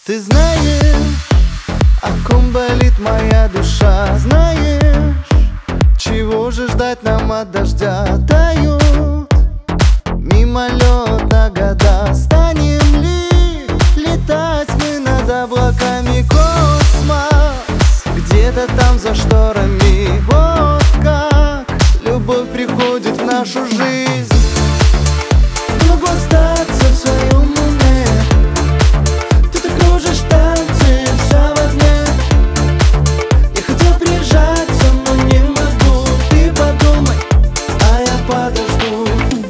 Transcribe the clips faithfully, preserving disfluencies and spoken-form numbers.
Ты знаешь, о ком болит моя душа? Знаешь, чего же ждать нам от дождя? Тают мимолетно года. Станем ли летать мы над облаками? Космос где-то там за шторами. Вот как любовь приходит в нашу жизнь. Могу остаться в своем уме. Ты так кружишь танцы, вся в огне. Я хотел прижаться, но не могу. Ты подумай, а я подожду.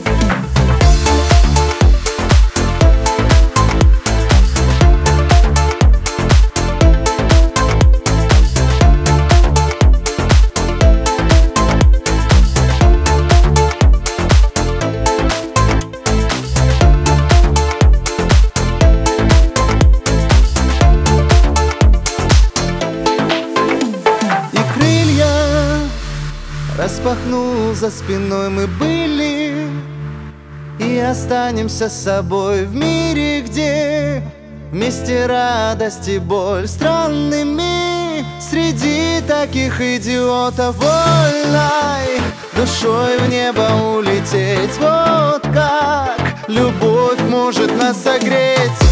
Распахнул за спиной, мы были и останемся с собой в мире, где вместе радость и боль. Странными среди таких идиотов, вольной душой в небо улететь. Вот как любовь может нас согреть.